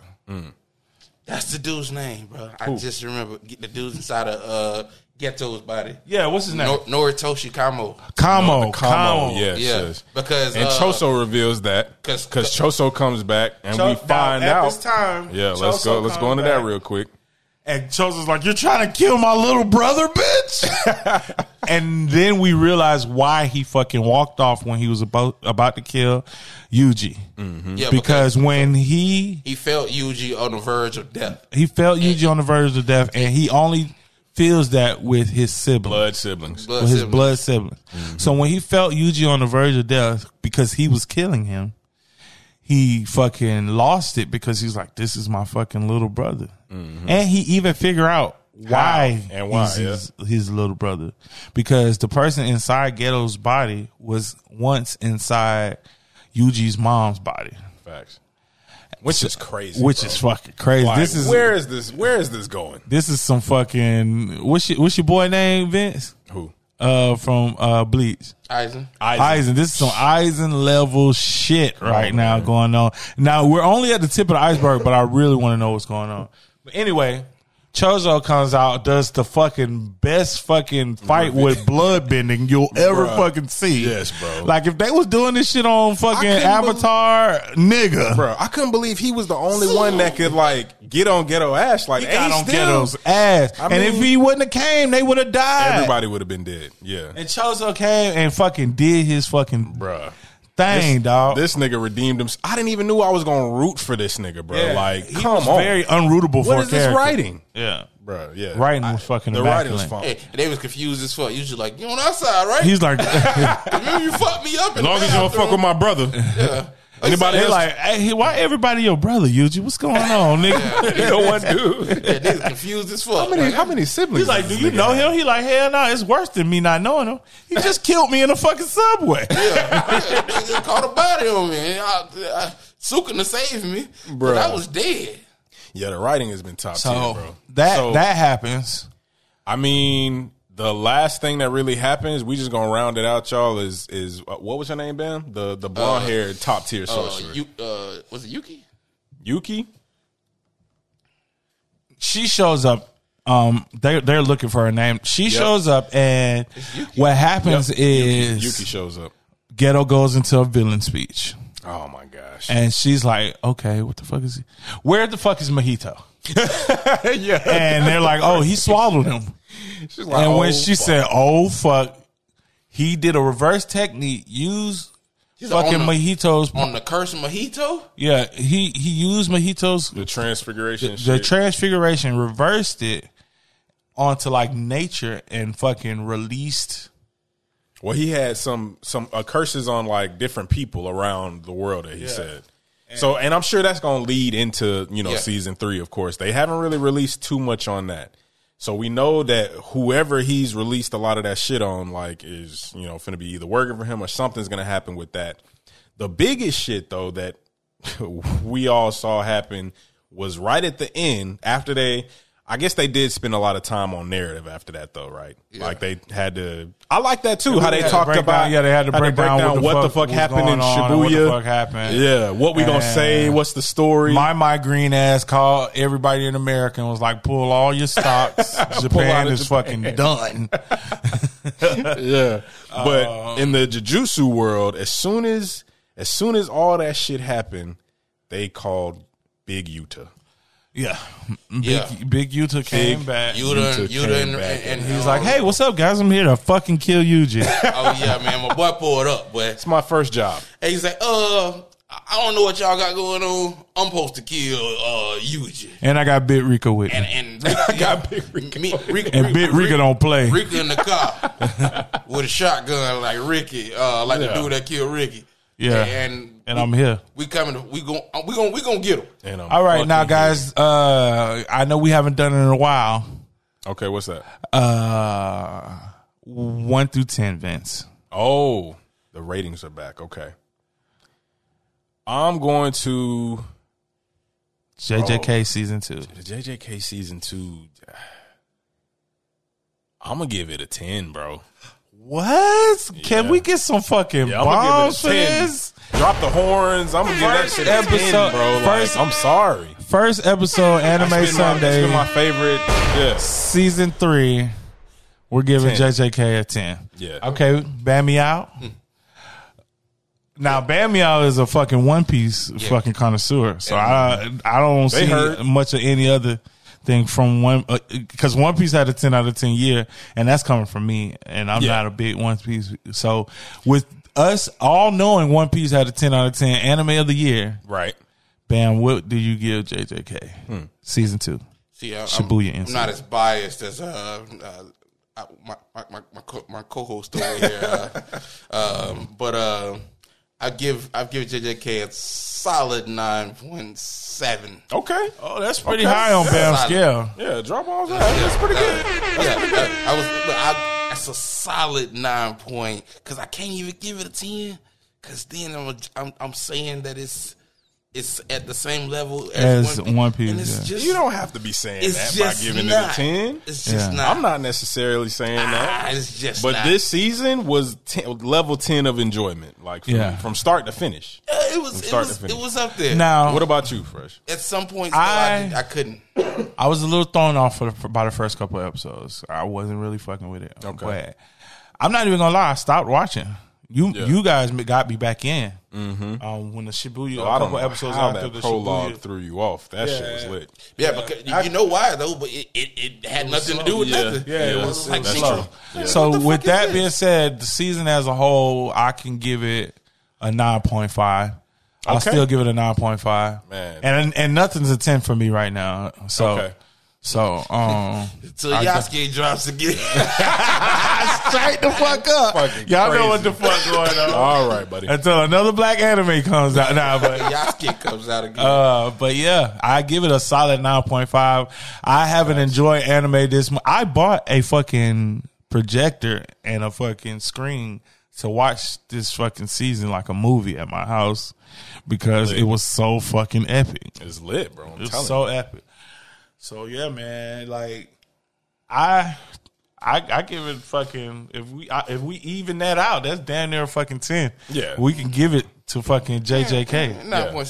That's the dude's name, bro. I just remember the dude's inside of Ghetto's body. Yeah, what's his name? Noritoshi Kamo. Kamo. Yes. Because Choso reveals that because Choso comes back and we find out. At this time, let's go into that real quick. And Choso's like, you're trying to kill my little brother, bitch. And then we realize why he fucking walked off when he was about to kill Yuji. Mm-hmm. Yeah, because when he felt Yuji on the verge of death. He felt Yuji on the verge of death, and he only feels that with his siblings. Blood siblings. Mm-hmm. So when he felt Yuji on the verge of death because he was killing him, he fucking lost it because he's like, this is my fucking little brother. Mm-hmm. And he even figure out why he's his little brother. Because the person inside Ghetto's body was once inside Yuji's mom's body. Facts. Which is crazy. Is fucking crazy. Like, this is where is this going? This is some fucking what's your boy name, Vince? Who? From Bleach. Eisen. This is some Eisen level shit right now going on. Now we're only at the tip of the iceberg, but I really want to know what's going on. But anyway, Choso comes out, does the fucking best fucking fight with blood bending you'll ever fucking see. Yes, bro. Like if they was doing this shit on fucking Avatar, nigga. Bro, I couldn't believe he was the only one that could like get on Ghetto Ash. Like he got on Ghetto's ass. And if he wouldn't have came, they would have died. Everybody would have been dead. Yeah. And Choso came and fucking did his fucking thing, dog. This nigga redeemed him. I didn't even know I was gonna root for this nigga, bro. Yeah, like, he come was on. very unrootable for a character. What is this writing? Yeah. Bro, yeah. Writing was fucking the writing was fun. Hey, they was confused as fuck. Usually like, you on our side, right? He's like, remember you fucked me up. As long as you don't fuck with my brother. Yeah. Anybody else? Like, hey, why everybody your brother, Yuji? What's going on, nigga? You know what, dude? Yeah, they was confused as fuck. How many siblings? He's like, do you know him? He like, hell no, it's worse than me not knowing him. He just killed me in a fucking subway. Yeah, they caught a body on me. I Sukuna saved me, bro. But I was dead. Yeah, the writing has been top tier, bro. That happens. I mean, the last thing that really happens, we just gonna round it out, y'all. Is what was her name, Bam? The blonde haired top tier sorcerer. Was it Yuki? Yuki. She shows up. They're looking for her name. She shows up, and what happens is Yuki shows up. Ghetto goes into a villain speech. Oh my gosh! And she's like, "Okay, what the fuck is he? Where the fuck is Mahito?" Yeah, and they're like, "Oh, he swallowed him." She's like, and when she said, "Oh fuck," he did a reverse technique. Use fucking Mahito's on the curse of Mahito. Yeah, he used Mahito's the transfiguration. The transfiguration reversed it onto like nature and fucking released. Well, he had some curses on like different people around the world that he said. And I'm sure that's going to lead into, season 3, of course. They haven't really released too much on that. So we know that whoever he's released a lot of that shit on, like, is, finna be either working for him or something's going to happen with that. The biggest shit, though, that we all saw happen was right at the end after I guess they did spend a lot of time on narrative after that, though, right? Yeah. Like they had to. I like that too. How they talked about. Yeah, they had to break down what the fuck happened in Shibuya. What the fuck happened? Yeah, what we gonna say? What's the story? My green ass called everybody in America and was like, "Pull all your stocks. Japan is fucking done." Yeah, but in the Jujutsu world, as soon as all that shit happened, they called Big Yuta. Yeah, Big Yuta came back. Yuta and he's like, "Hey, what's up, guys? I'm here to fucking kill Yuji." Oh yeah, man, my boy pulled up, but it's my first job. And he's like, I don't know what y'all got going on. I'm supposed to kill Yuji, and I got Big Rico with me. And I got Big Rico. And Big Rico don't play. Rico in the car with a shotgun like Ricky, the dude that killed Ricky. Yeah, and I'm here. We gonna get him. All right, now guys, I know we haven't done it in a while. Okay, what's that? 1 through 10, Vince. Oh, the ratings are back. Okay. I'm going to JJK season 2. The JJK season 2. I'm gonna give it a 10, bro. What? Can we get some fucking bombs for this? Drop the horns. I'm gonna give that shit a 10, bro. I'm sorry. First episode, Anime Sunday. It's been my favorite. Yeah. Season 3. We're giving 10. JJK a 10. Yeah. Okay, Bam Me Out. Now, Bam Me Out is a fucking One Piece fucking connoisseur. So I don't see much of any other thing from one, because One Piece had a 10 out of 10 year, and that's coming from me, and I'm not a big One Piece. So with us all knowing One Piece had a 10 out of 10 anime of the year, right? Bam, what do you give JJK season 2? See, Shibuya I'm not as biased as my co-host over here, but I give JJK a solid 9.7. Okay. Oh, that's pretty high on Bam's scale. Yeah, drop balls. That's pretty good. That's a solid 9 point, because I can't even give it a 10, because then I'm saying that it's at the same level as One Piece. And it's just, you don't have to be saying that by giving it a 10. It's just not. I'm not necessarily saying that. It's just but not. this season was level 10 of enjoyment, like from start to finish. It was up there. Now, what about you, Fresh? At some point, I couldn't. I was a little thrown off by the first couple of episodes. I wasn't really fucking with it. Okay. But I'm not even gonna lie. I stopped watching. You guys got me back in when the Shibuya. I don't know episodes how after that the prologue Shibuya threw you off. That shit was lit. Yeah, because you know why though? But it had nothing to do with nothing. Yeah, it was like that's slow. true. Yeah. So with that being said, the season as a whole, I can give it a 9.5. I'll still give it a 9.5. Man, and nothing's a 10 for me right now. So. So, so Yasuke drops again. Straight the fuck up. Y'all know what the fuck going on. All right, buddy. Until another black anime comes out now, but Yasuke comes out again. But yeah, I give it a solid 9.5. I haven't enjoyed anime this much. I bought a fucking projector and a fucking screen to watch this fucking season like a movie at my house because it was so fucking epic. It's lit, bro. It was so epic. So yeah, man, like I give it fucking, if we even that out, that's damn near a fucking 10. Yeah, we can give it to fucking JJK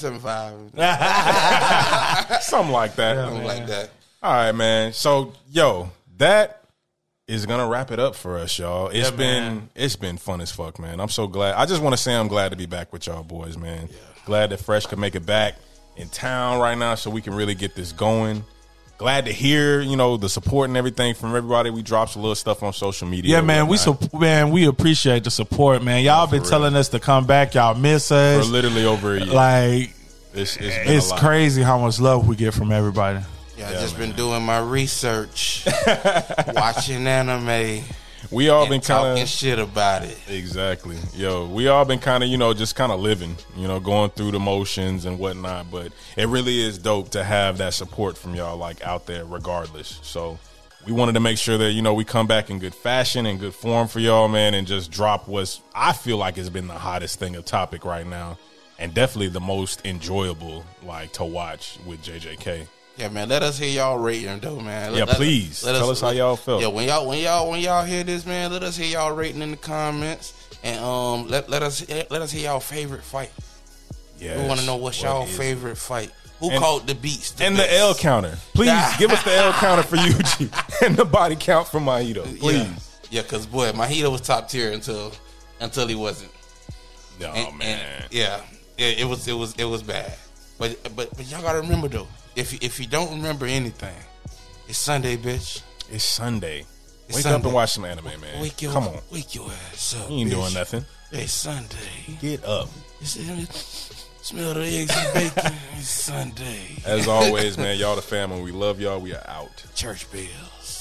9.75, something like that. Something like that. All right, man. So that is gonna wrap it up for us, y'all. It's been fun as fuck, man. I'm so glad. I just want to say I'm glad to be back with y'all boys, man. Yeah. Glad that Fresh could make it back in town right now, so we can really get this going. Glad to hear, the support and everything from everybody. We dropped a little stuff on social media. Yeah, man, we appreciate the support, man. Y'all been telling us to come back. Y'all miss us for literally over a year. Like it's crazy how much love we get from everybody. Yeah, I've just been doing my research, watching anime. We all been talking shit about it. Exactly. We all been kind of, just kind of living, going through the motions and whatnot. But it really is dope to have that support from y'all, like, out there regardless. So we wanted to make sure that, we come back in good fashion and good form for y'all, man, and just drop what's, I feel like, has been the hottest thing of topic right now. And definitely the most enjoyable, like, to watch with JJK. Yeah, man. Let us hear y'all rating, though, man. Please tell us how y'all felt. Yeah, when y'all hear this, man, let us hear y'all rating in the comments, and let us hear y'all favorite fight. Yeah, we want to know what's y'all favorite fight. Who called the beats? And the L counter. Please give us the L counter for Yuji and the body count for Mahito. Please. Yeah, because boy, Mahito was top tier until he wasn't. No, man. It was bad. But y'all gotta remember though. If you don't remember anything, it's Sunday, bitch. It's Sunday. Wake up and watch some anime, man. Come on. Wake your ass up. You ain't doing nothing. It's Sunday. Get up. Smell the eggs and bacon. It's Sunday. As always, man, y'all the family. We love y'all. We are out. Church bells.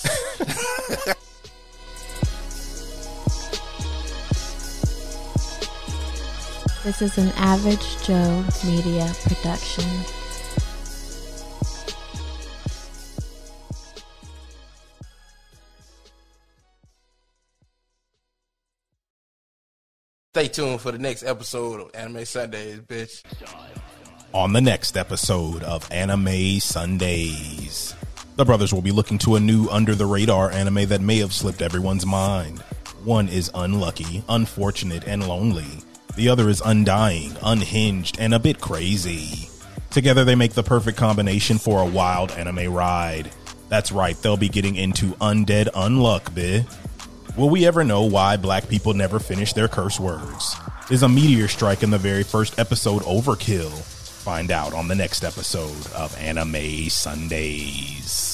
This is an Average Joe Media production. Stay tuned for the next episode of Anime Sundays, bitch. On the next episode of Anime Sundays, the brothers will be looking to a new under-the-radar anime that may have slipped everyone's mind. One is unlucky, unfortunate, and lonely. The other is undying, unhinged, and a bit crazy. Together they make the perfect combination for a wild anime ride. That's right, they'll be getting into Undead Unluck, bitch. Will we ever know why black people never finish their curse words? Is a meteor strike in the very first episode overkill? Find out on the next episode of Anime Sundays.